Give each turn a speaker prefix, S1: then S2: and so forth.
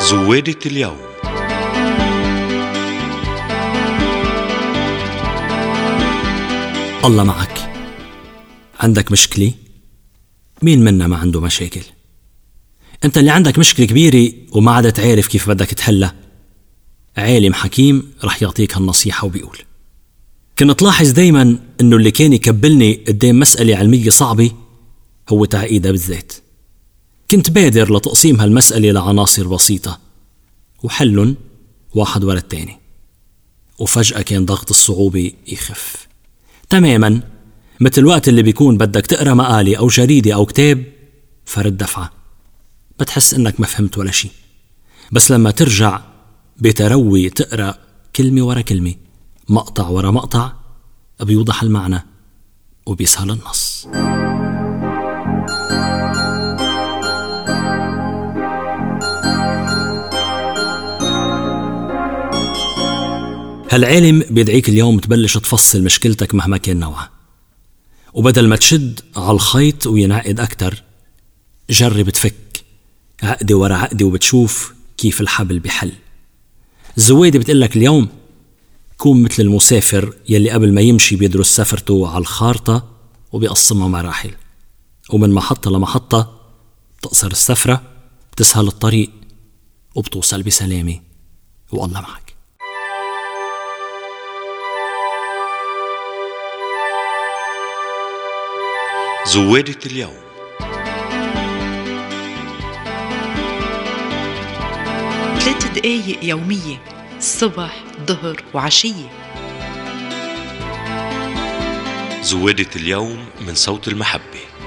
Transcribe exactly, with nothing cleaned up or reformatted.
S1: زوادة اليوم.
S2: الله معك. عندك مشكلة؟ مين منا ما عنده مشاكل؟ انت اللي عندك مشكلة كبيرة وما عاد تعرف كيف بدك تحلها، عالم حكيم رح يعطيك هالنصيحة وبيقول: كنت لاحظ دايما انه اللي كان يكبلني قدام مسألة علمية صعبة هو تعقيدها بالذات. كنت بادر لتقسيم هالمسألة لعناصر بسيطة وحلن واحد ورا التاني، وفجأة كان ضغط الصعوبة يخف تماما، مثل الوقت اللي بيكون بدك تقرأ مقالة أو جريدة أو كتاب فرد دفعة بتحس إنك ما فهمت ولا شي، بس لما ترجع بتروي تقرأ كلمة ورا كلمة، مقطع ورا مقطع، بيوضح المعنى وبيسهل النص. هالعالم بيدعيك اليوم تبلش تفصل مشكلتك مهما كان نوعها، وبدل ما تشد على الخيط وينعقد أكتر، جرب تفك عقدة ورا عقدة وبتشوف كيف الحبل بحل. الزوادة بتقلك اليوم: كون مثل المسافر يلي قبل ما يمشي بيدرس سفرته على الخارطة وبيقسمها مراحل، ومن محطة لمحطة تقصر السفرة، بتسهل الطريق وبتوصل بسلامة، والله معك.
S1: زوادة اليوم.
S3: ثلاث دقايق يومية، الصبح ظهر وعشية.
S1: زوادة اليوم من صوت المحبة.